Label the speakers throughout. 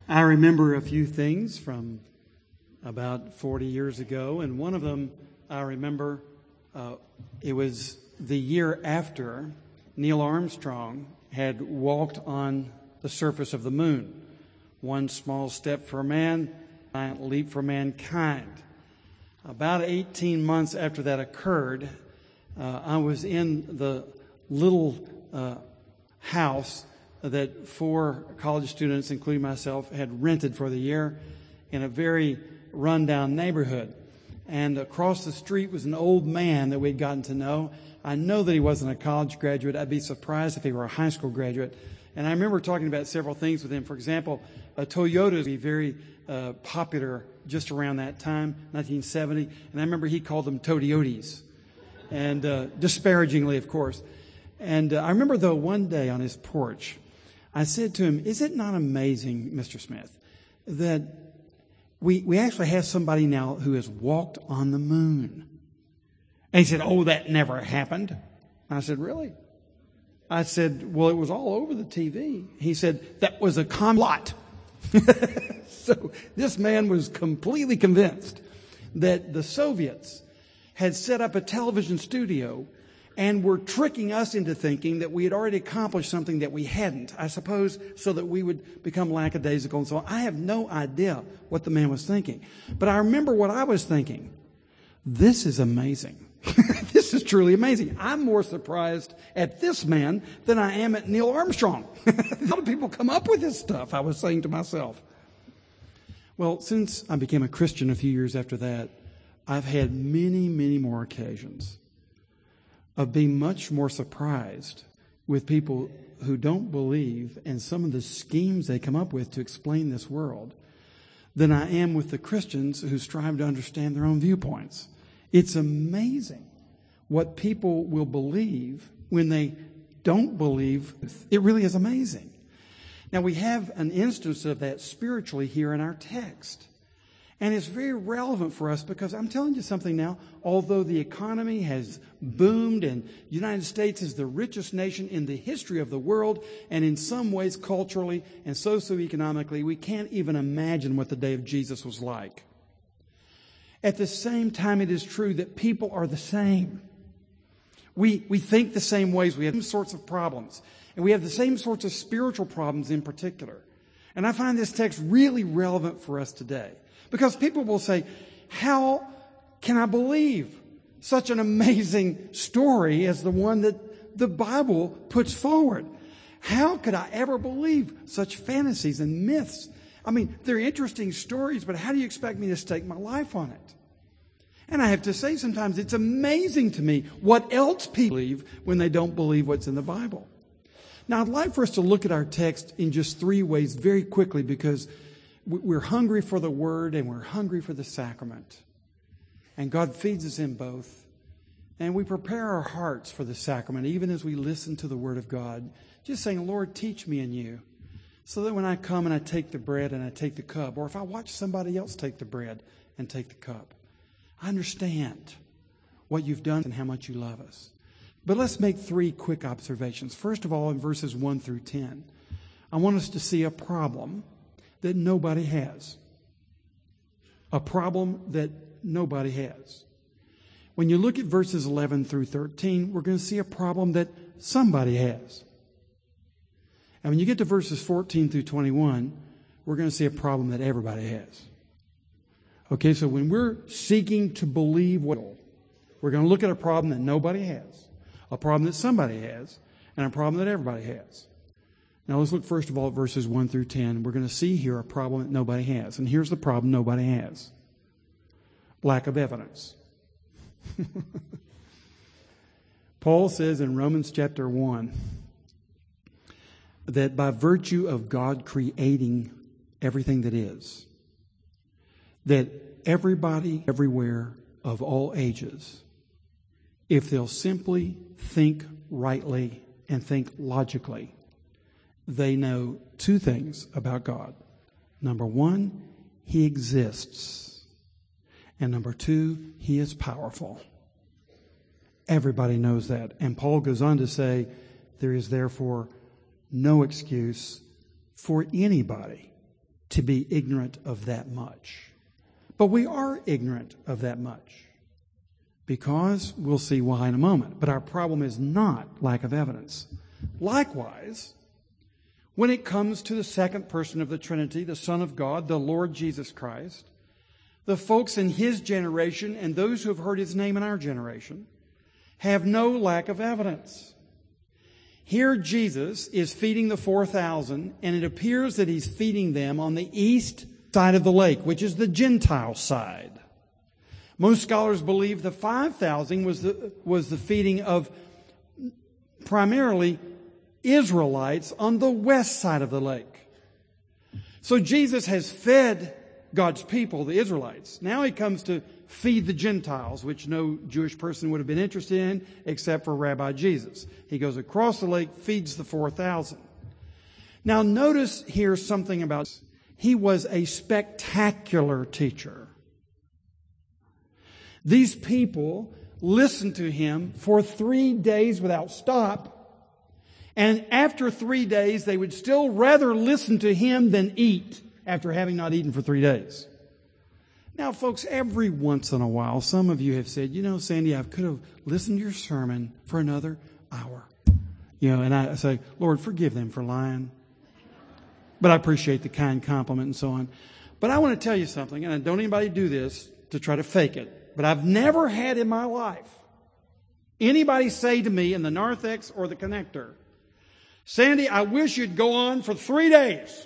Speaker 1: I remember a few things from about 40 years ago, and one of them I remember, it was the year after Neil Armstrong had walked on the surface of the moon. One small step for man, giant leap for mankind. About 18 months after that occurred, I was in the little house that 4 college students, including myself, had rented for the year in a very rundown neighborhood. And across the street was an old man that we'd gotten to know. I know that he wasn't a college graduate. I'd be surprised if he were a high school graduate. And I remember talking about several things with him. For example, Toyota would be very popular just around that time, 1970. And I remember he called them Toyotes, and disparagingly, of course. And I remember, though, one day on his porch, I said to him, "Is it not amazing, Mr. Smith, that we actually have somebody now who has walked on the moon?" And he said, "Oh, that never happened." I said, "Really?" I said, "Well, it was all over the TV." He said, "That was a plot." So this man was completely convinced that the Soviets had set up a television studio and were tricking us into thinking that we had already accomplished something that we hadn't, I suppose, so that we would become lackadaisical and so on. I have no idea what the man was thinking. But I remember what I was thinking. This is amazing. This is truly amazing. I'm more surprised at this man than I am at Neil Armstrong. How do people come up with this stuff? I was saying to myself. Well, since I became a Christian a few years after that, I've had many, many more occasions of being much more surprised with people who don't believe and some of the schemes they come up with to explain this world than I am with the Christians who strive to understand their own viewpoints. It's amazing what people will believe when they don't believe. It really is amazing. Now, we have an instance of that spiritually here in our text. And it's very relevant for us because I'm telling you something now, although the economy has boomed and the United States is the richest nation in the history of the world, and in some ways culturally and socioeconomically, we can't even imagine what the day of Jesus was like. At the same time, it is true that people are the same. We think the same ways. We have the same sorts of problems. And we have the same sorts of spiritual problems in particular. And I find this text really relevant for us today. Because people will say, how can I believe such an amazing story as the one that the Bible puts forward? How could I ever believe such fantasies and myths? I mean, they're interesting stories, but how do you expect me to stake my life on it? And I have to say, sometimes it's amazing to me what else people believe when they don't believe what's in the Bible. Now, I'd like for us to look at our text in just 3 ways very quickly, because we're hungry for the Word and we're hungry for the sacrament. And God feeds us in both. And we prepare our hearts for the sacrament, even as we listen to the Word of God. Just saying, "Lord, teach me in you." So that when I come and I take the bread and I take the cup, or if I watch somebody else take the bread and take the cup, I understand what you've done and how much you love us. But let's make 3 quick observations. First of all, in verses 1 through 10, I want us to see a problem that nobody has. A problem that nobody has. When you look at verses 11 through 13, we're going to see a problem that somebody has. And when you get to verses 14 through 21, we're going to see a problem that everybody has. Okay, so when we're seeking to believe we're going to look at a problem that nobody has, a problem that somebody has, and a problem that everybody has. Now let's look first of all at verses 1 through 10. We're going to see here a problem that nobody has. And here's the problem nobody has. Lack of evidence. Paul says in Romans chapter 1 that by virtue of God creating everything that is, that everybody, everywhere, of all ages, if they'll simply think rightly and think logically, they know 2 things about God. Number 1, He exists. And number 2, He is powerful. Everybody knows that. And Paul goes on to say, there is therefore no excuse for anybody to be ignorant of that much. But we are ignorant of that much because we'll see why in a moment. But our problem is not lack of evidence. Likewise, when it comes to the second person of the Trinity, the Son of God, the Lord Jesus Christ, the folks in His generation and those who have heard His name in our generation have no lack of evidence. Here Jesus is feeding the 4,000, and it appears that He's feeding them on the east side of the lake, which is the Gentile side. Most scholars believe the 5,000 was the feeding of primarily Israelites on the west side of the lake. So Jesus has fed God's people, the Israelites. Now He comes to feed the Gentiles, which no Jewish person would have been interested in except for Rabbi Jesus. He goes across the lake, feeds the 4,000. Now notice here something about He was a spectacular teacher. These people listened to Him for 3 days without stop. And after 3 days, they would still rather listen to Him than eat after having not eaten for 3 days. Now, folks, every once in a while, some of you have said, you know, Sandy, I could have listened to your sermon for another hour. You know, and I say, Lord, forgive them for lying. But I appreciate the kind compliment and so on. But I want to tell you something, and don't anybody do this to try to fake it, but I've never had in my life anybody say to me in the narthex or the connector, Sandy, I wish you'd go on for 3 days.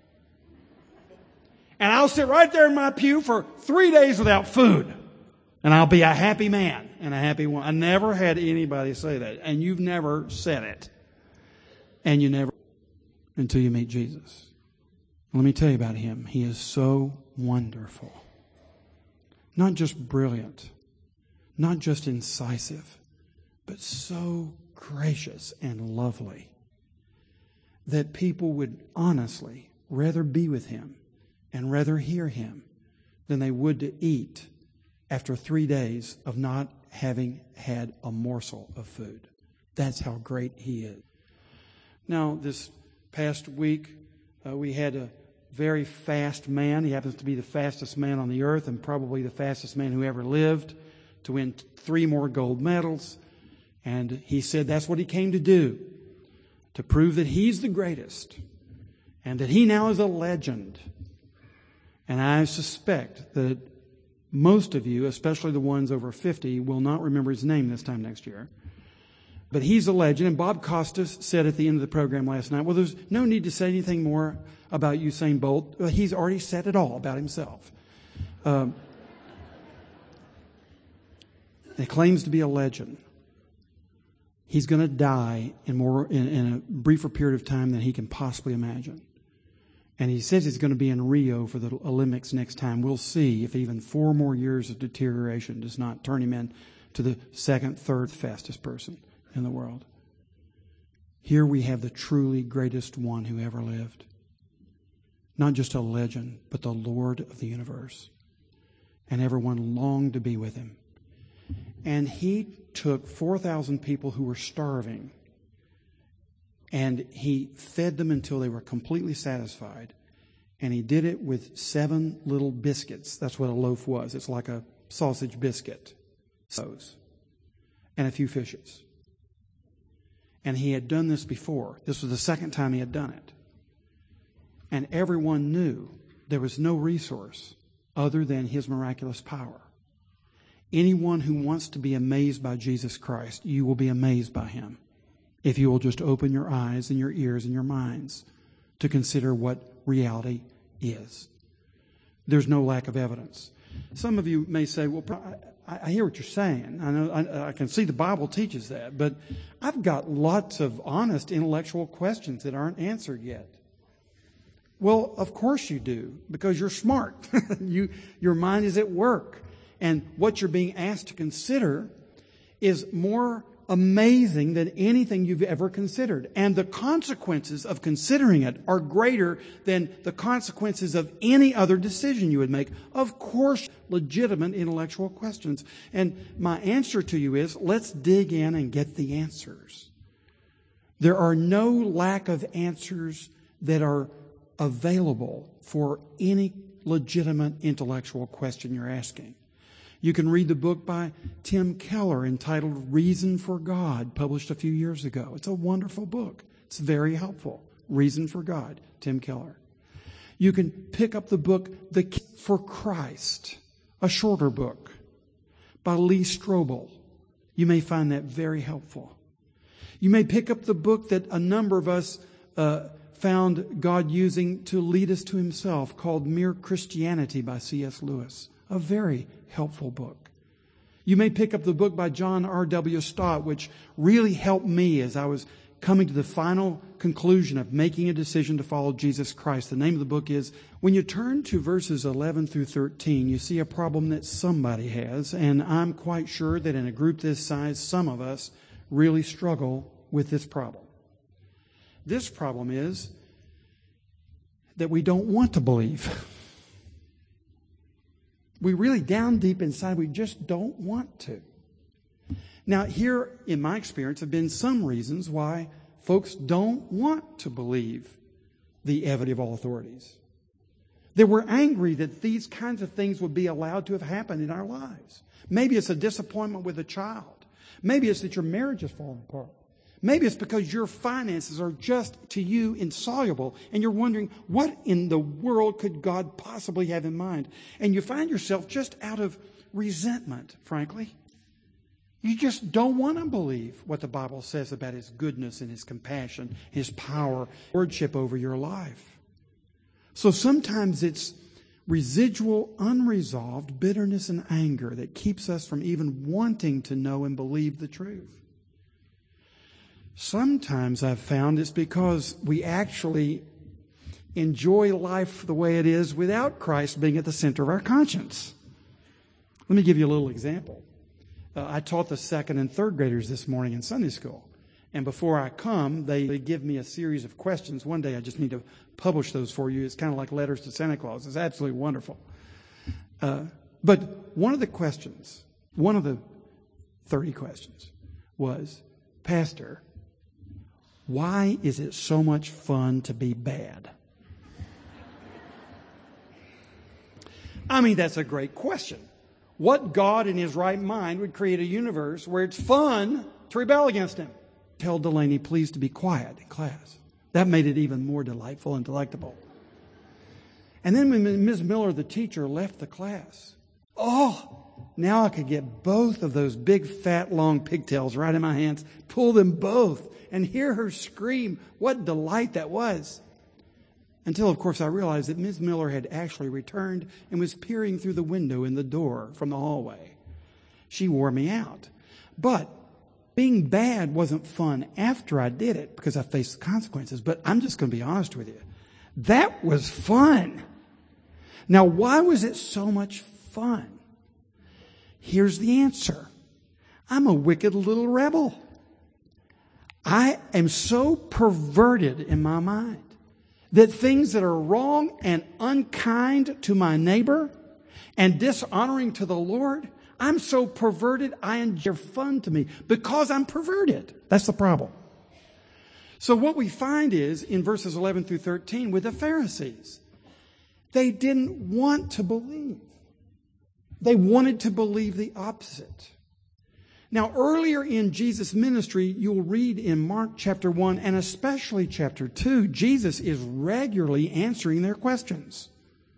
Speaker 1: And I'll sit right there in my pew for 3 days without food. And I'll be a happy man and a happy woman. I never had anybody say that. And you've never said it. And you never until you meet Jesus. Let me tell you about Him. He is so wonderful. Not just brilliant. Not just incisive. But so gracious and lovely that people would honestly rather be with Him and rather hear Him than they would to eat after 3 days of not having had a morsel of food. That's how great He is. Now, this past week, we had a very fast man. He happens to be the fastest man on the earth and probably the fastest man who ever lived, to win 3 more gold medals. And he said that's what he came to do, to prove that he's the greatest and that he now is a legend. And I suspect that most of you, especially the ones over 50, will not remember his name this time next year. But he's a legend. And Bob Costas said at the end of the program last night, well, there's no need to say anything more about Usain Bolt. He's already said it all about himself. He claims to be a legend. He's going to die in a briefer period of time than he can possibly imagine. And he says he's going to be in Rio for the Olympics next time. We'll see if even 4 more years of deterioration does not turn him into the second, third fastest person in the world. Here we have the truly greatest one who ever lived. Not just a legend, but the Lord of the universe. And everyone longed to be with Him. And He took 4,000 people who were starving, and He fed them until they were completely satisfied. And He did it with 7 little biscuits. That's what a loaf was. It's like a sausage biscuit. And a few fishes. And He had done this before. This was the second time He had done it. And everyone knew there was no resource other than His miraculous power. Anyone who wants to be amazed by Jesus Christ, you will be amazed by Him if you will just open your eyes and your ears and your minds to consider what reality is. There's no lack of evidence. Some of you may say, well, I hear what you're saying. I know I can see the Bible teaches that, but I've got lots of honest intellectual questions that aren't answered yet. Well, of course you do, because you're smart. Your mind is at work. And what you're being asked to consider is more amazing than anything you've ever considered. And the consequences of considering it are greater than the consequences of any other decision you would make. Of course, legitimate intellectual questions. And my answer to you is, let's dig in and get the answers. There are no lack of answers that are available for any legitimate intellectual question you're asking. You can read the book by Tim Keller entitled Reason for God, published a few years ago. It's a wonderful book. It's very helpful. Reason for God, Tim Keller. You can pick up the book The Key for Christ, a shorter book by Lee Strobel. You may find that very helpful. You may pick up the book that a number of us found God using to lead us to Himself, called Mere Christianity by C.S. Lewis. A very helpful book. You may pick up the book by John R.W. Stott, which really helped me as I was coming to the final conclusion of making a decision to follow Jesus Christ. The name of the book is, when you turn to verses 11 through 13, you see a problem that somebody has, and I'm quite sure that in a group this size, some of us really struggle with this problem. This problem is that we don't want to believe. We really, down deep inside, we just don't want to. Now, here, in my experience, have been some reasons why folks don't want to believe the evidence of all authorities. That we're angry that these kinds of things would be allowed to have happened in our lives. Maybe it's a disappointment with a child. Maybe it's that your marriage is falling apart. Maybe it's because your finances are just, to you, insoluble, and you're wondering, what in the world could God possibly have in mind? And you find yourself just out of resentment, frankly. You just don't want to believe what the Bible says about His goodness and His compassion, His power, lordship over your life. So sometimes it's residual, unresolved bitterness and anger that keeps us from even wanting to know and believe the truth. Sometimes I've found it's because we actually enjoy life the way it is without Christ being at the center of our conscience. Let me give you a little example. I taught the second and third graders this morning in Sunday school. And before I come, they give me a series of questions. One day I just need to publish those for you. It's kind of like letters to Santa Claus. It's absolutely wonderful. But one of the questions, one of the 30 questions was, Pastor, why is it so much fun to be bad? I mean, that's a great question. What God in His right mind would create a universe where it's fun to rebel against Him? Tell Delaney, please, to be quiet in class. That made it even more delightful and delectable. And then when Ms. Miller, the teacher, left the class, now I could get both of those big, fat, long pigtails right in my hands, pull them both, and hear her scream. What delight that was. Until, of course, I realized that Ms. Miller had actually returned and was peering through the window in the door from the hallway. She wore me out. But being bad wasn't fun after I did it because I faced the consequences. But I'm just going to be honest with you. That was fun. Now, why was it so much fun? Here's the answer. I'm a wicked little rebel. I am so perverted in my mind that things that are wrong and unkind to my neighbor and dishonoring to the Lord, I'm so perverted, they're fun to me because I'm perverted. That's the problem. So what we find is in verses 11 through 13 with the Pharisees, they didn't want to believe. They wanted to believe the opposite. Now, earlier in Jesus' ministry, you'll read in Mark chapter 1 and especially chapter 2, Jesus is regularly answering their questions.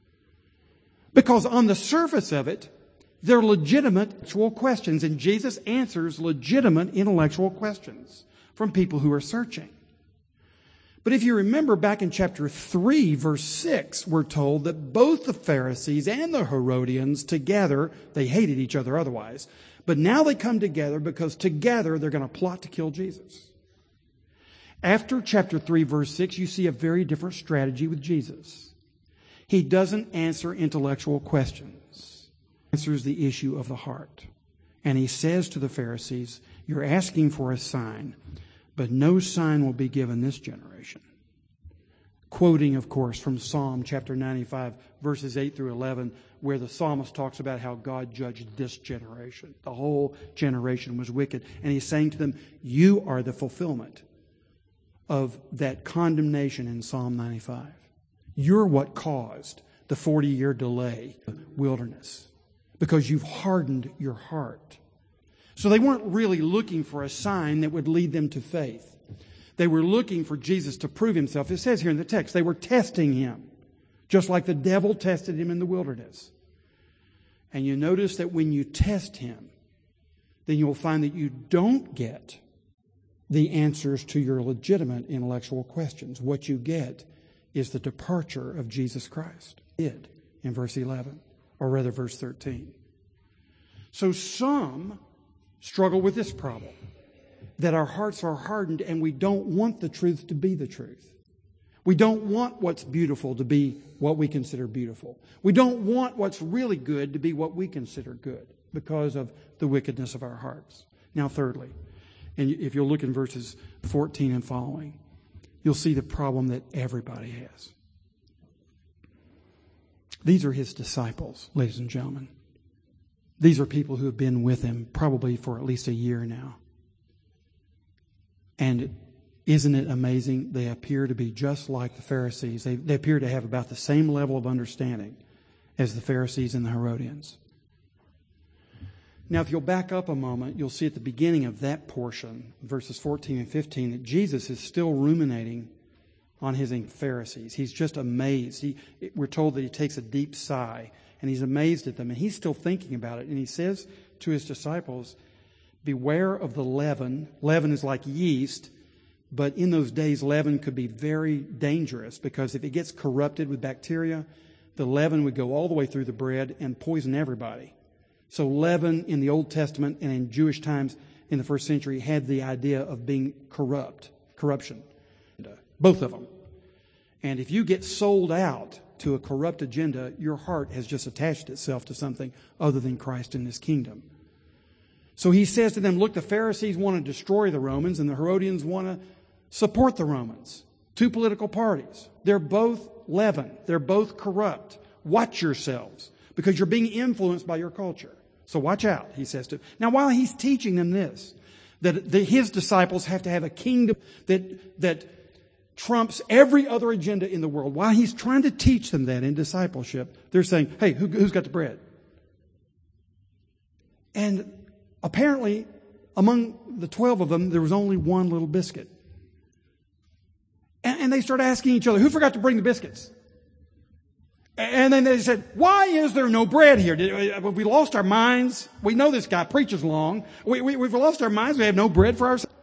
Speaker 1: Because on the surface of it, they're legitimate intellectual questions, and Jesus answers legitimate intellectual questions from people who are searching. But if you remember back in chapter 3, verse 6, we're told that both the Pharisees and the Herodians together, they hated each other otherwise, but now they come together because together they're going to plot to kill Jesus. After chapter 3, verse 6, you see a very different strategy with Jesus. He doesn't answer intellectual questions. He answers the issue of the heart. And He says to the Pharisees, you're asking for a sign, but no sign will be given this generation. Quoting, of course, from Psalm chapter 95, verses 8 through 11, where the psalmist talks about how God judged this generation. The whole generation was wicked. And He's saying to them, you are the fulfillment of that condemnation in Psalm 95. You're what caused the 40-year delay in the wilderness because you've hardened your heart. So they weren't really looking for a sign that would lead them to faith. They were looking for Jesus to prove himself. It says here in the text, they were testing him, just like the devil tested him in the wilderness. And you notice that when you test him, then you'll find that you don't get the answers to your legitimate intellectual questions. What you get is the departure of Jesus Christ. Did in verse 11, or rather verse 13. So some struggle with this problem, that our hearts are hardened and we don't want the truth to be the truth. We don't want what's beautiful to be what we consider beautiful. We don't want what's really good to be what we consider good because of the wickedness of our hearts. Now, thirdly, and if you'll look in verses 14 and following, you'll see the problem that everybody has. These are his disciples, ladies and gentlemen. These are people who have been with him probably for at least a year now. And isn't it amazing? They appear to be just like the Pharisees. They appear to have about the same level of understanding as the Pharisees and the Herodians. Now, if you'll back up a moment, you'll see at the beginning of that portion, verses 14 and 15, that Jesus is still ruminating on his Pharisees. He's just amazed. We're told that he takes a deep sigh, and he's amazed at them, and he's still thinking about it. And he says to his disciples, beware of the leaven. Leaven is like yeast, but in those days, leaven could be very dangerous because if it gets corrupted with bacteria, the leaven would go all the way through the bread and poison everybody. So leaven in the Old Testament and in Jewish times in the first century had the idea of being corruption. Both of them. And if you get sold out to a corrupt agenda, your heart has just attached itself to something other than Christ in this kingdom. So he says to them, look, the Pharisees want to destroy the Romans and the Herodians want to support the Romans. Two political parties. They're both leaven. They're both corrupt. Watch yourselves because you're being influenced by your culture. So watch out, he says to them. Now, while he's teaching them this, that his disciples have to have a kingdom that trumps every other agenda in the world, while he's trying to teach them that in discipleship, they're saying, hey, who's got the bread? And apparently, among the 12 of them, there was only one little biscuit. And they start asking each other, who forgot to bring the biscuits? And then they said, why is there no bread here? We lost our minds. We know this guy preaches long. We've lost our minds. We have no bread for ourselves.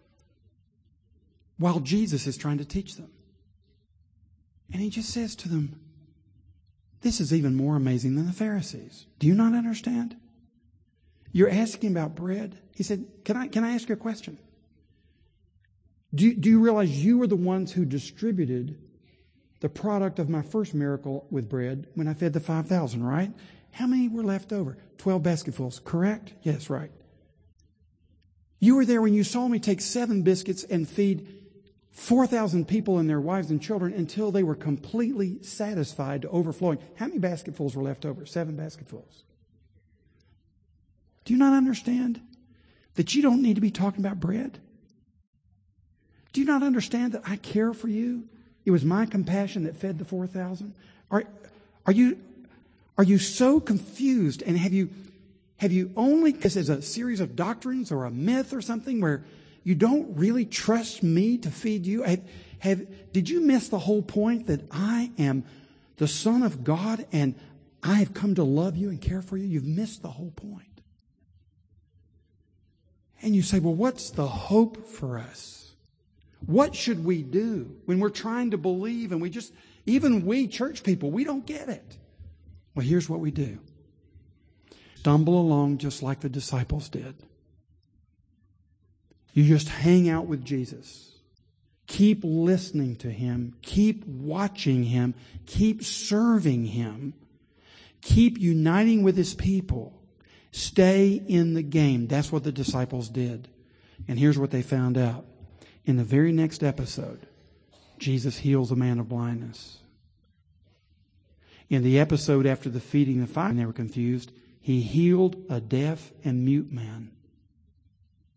Speaker 1: While Jesus is trying to teach them. And he just says to them, this is even more amazing than the Pharisees. Do you not understand? You're asking about bread. He said, can I ask you a question? Do you realize you were the ones who distributed the product of my first miracle with bread when I fed the 5,000, right? How many were left over? 12 basketfuls, correct? Yes, right. You were there when you saw me take 7 biscuits and feed 4,000 people and their wives and children until they were completely satisfied to overflowing. How many basketfuls were left over? 7 basketfuls. Do you not understand that you don't need to be talking about bread? Do you not understand that I care for you? It was my compassion that fed the 4,000. Are you so confused? And have you only this is a series of doctrines or a myth or something where you don't really trust me to feed you? Did you miss the whole point that I am the Son of God and I have come to love you and care for you? You've missed the whole point. And you say, well, what's the hope for us? What should we do when we're trying to believe and even we church people, we don't get it? Well, here's what we do. Stumble along just like the disciples did. You just hang out with Jesus. Keep listening to Him. Keep watching Him. Keep serving Him. Keep uniting with His people. Stay in the game. That's what the disciples did. And here's what they found out. In the very next episode, Jesus heals a man of blindness. In the episode after the feeding of the 5,000, they were confused. He healed a deaf and mute man.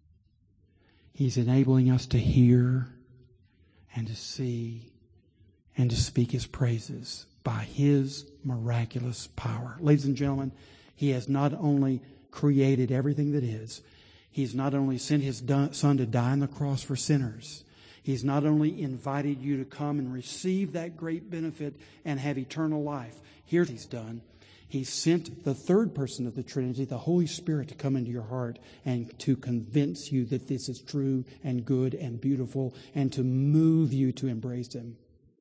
Speaker 1: He's enabling us to hear and to see and to speak His praises by His miraculous power. Ladies and gentlemen, He has not only created everything that is, He's not only sent His Son to die on the cross for sinners, He's not only invited you to come and receive that great benefit and have eternal life. Here's what He's done. He sent the third person of the Trinity, the Holy Spirit, to come into your heart and to convince you that this is true and good and beautiful and to move you to embrace Him.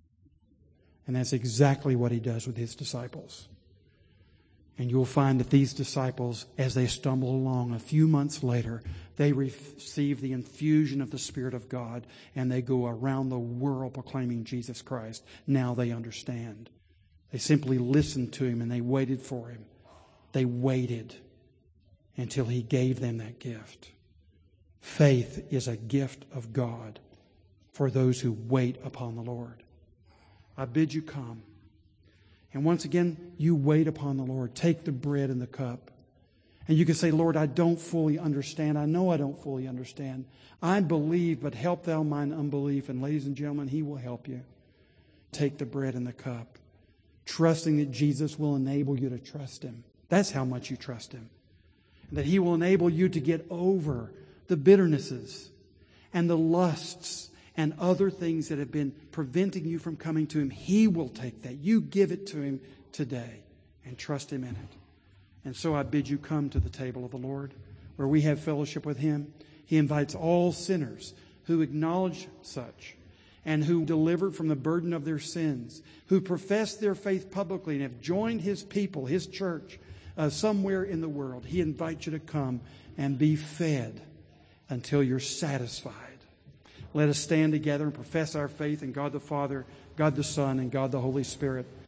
Speaker 1: And that's exactly what He does with His disciples. And you'll find that these disciples, as they stumble along a few months later, they receive the infusion of the Spirit of God and they go around the world proclaiming Jesus Christ. Now they understand. They simply listened to Him and they waited for Him. They waited until He gave them that gift. Faith is a gift of God for those who wait upon the Lord. I bid you come. And once again, you wait upon the Lord. Take the bread and the cup. And you can say, Lord, I don't fully understand. I know I don't fully understand. I believe, but help thou mine unbelief. And ladies and gentlemen, He will help you. Take the bread and the cup, trusting that Jesus will enable you to trust Him. That's how much you trust Him. And that He will enable you to get over the bitternesses and the lusts and other things that have been preventing you from coming to Him. He will take that. You give it to Him today and trust Him in it. And so I bid you come to the table of the Lord where we have fellowship with Him. He invites all sinners who acknowledge such and who delivered from the burden of their sins, who profess their faith publicly and have joined His people, His church, somewhere in the world. He invites you to come and be fed until you're satisfied. Let us stand together and profess our faith in God the Father, God the Son, and God the Holy Spirit.